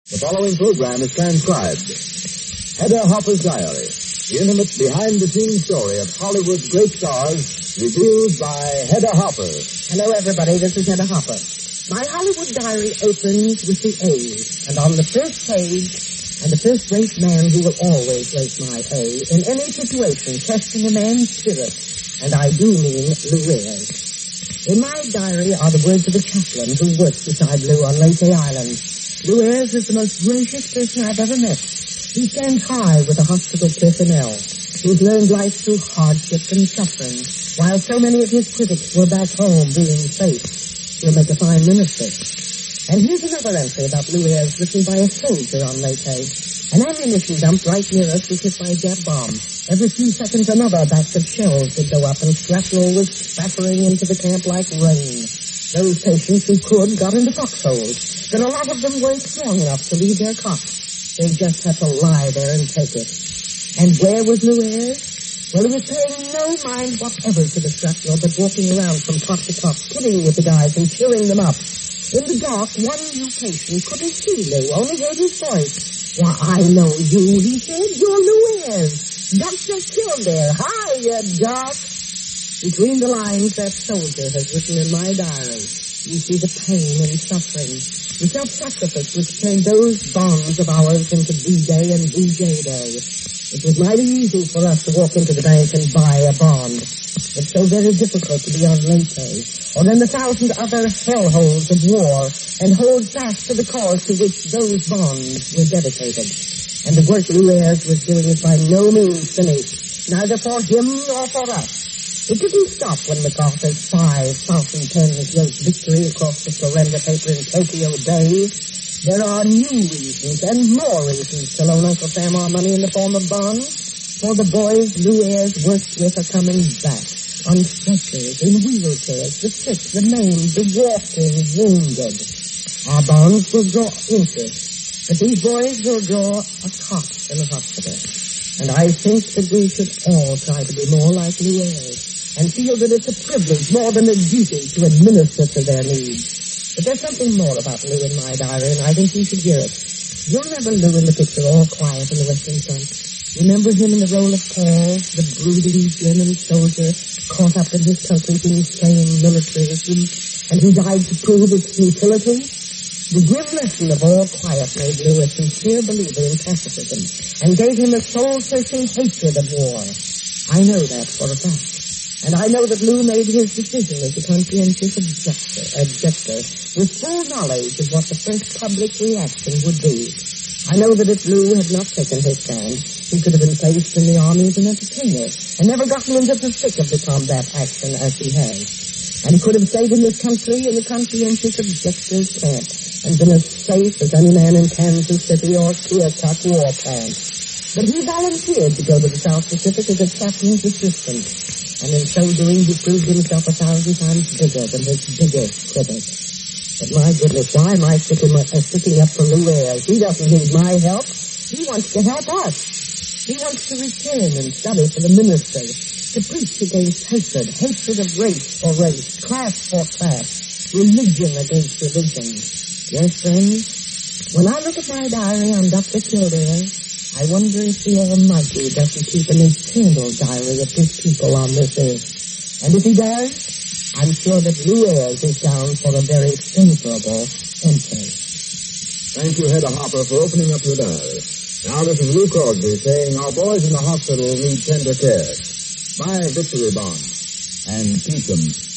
The following program is transcribed. Hedda Hopper's Diary, the intimate behind-the-scenes story of Hollywood's great stars, revealed by Hedda Hopper. Hello, everybody. This is Hedda Hopper. My Hollywood diary opens with the A, and on the first page, and the first-rate man who will always rate my A in any situation, testing a man's spirit, and I do mean Lou Ayres. In my diary are the words of a chaplain who works beside Lou on Leyte Island. Lou Ayres is the most gracious person I've ever met. He stands high with the hospital personnel, who's learned life through hardship and suffering, while so many of his critics were back home being safe. He'll make a fine minister. And here's another entry about Lou Ayres written by a soldier on Leyte. An ammunition dump right near us was hit by a Jap bomb. Every few seconds another batch of shells would go up, and shrapnel was spattering into the camp like rain. Those patients who could got into foxholes, but a lot of them weren't strong enough to leave their cots. They just had to lie there and take it. And where was Lou Ayres? Well, he was paying no mind whatever to the shrapnel, but walking around from top to top, kidding with the guys and cheering them up. In the dark, one new patient couldn't see Lou, only heard his voice. "Why, I know you," he said. "You're Lou Ayres. Got just killed there. Hiya, Doc." Between the lines, that soldier has written in my diary. You see the pain and suffering, the self-sacrifice which turned those bonds of ours into D-Day and DJ Day. It was mighty easy for us to walk into the bank and buy a bond. It's so very difficult to be on Leyte, or in the thousand other hellholes of war, and hold fast to the cause to which those bonds were dedicated. And the work Lou Ayres was doing is by no means finished, neither for him nor for us. It didn't stop when MacArthur's 5 fountain pens wrote victory across the surrender paper in Tokyo Bay. There are new reasons and more reasons to loan Uncle Sam our money in the form of bonds. For the boys Lou Ayres worked with are coming back on stretchers, in wheelchairs, the sick, the maimed, the walking, wounded. Our bonds will draw interest, but these boys will draw a cot in the hospital. And I think that we should all try to be more like Lou Ayres, and feel that it's a privilege more than a duty to administer to their needs. But there's something more about Lou in my diary, and I think you should hear it. You remember Lou in the picture All Quiet on the Western Front? Remember him in the role of Paul, the brooding German soldier caught up in his country's insane militarism, and who died to prove its futility? The grim lesson of All Quiet made Lou a sincere believer in pacifism, and gave him a soul-searching hatred of war. I know that for a fact. And I know that Lou made his decision as a conscientious objector with full knowledge of what the first public reaction would be. I know that if Lou had not taken his stand, he could have been placed in the army as an entertainer and never gotten into the thick of the combat action as he has. And he could have stayed in this country in the conscientious objector's camp and been as safe as any man in Kansas City or Keokuk war camp. But he volunteered to go to the South Pacific as a captain's assistant. And in so doing, he proved himself 1,000 times bigger than his biggest critic. But my goodness, why am I sticking up for Lou Ayres? He doesn't need my help. He wants to help us. He wants to return and study for the ministry, to preach against hatred of race for race, class for class, religion against religion. Yes, friends, when I look at my diary on Dr. Kildare, I wonder if the Almighty doesn't keep an eternal diary of His people on this earth. And if He does, I'm sure that Lou Ayres is down for a very favorable entry. Thank you, Hedda Hopper, for opening up your diary. Now this is Lou Crosby saying our boys in the hospital need tender care. Buy victory bonds and keep them.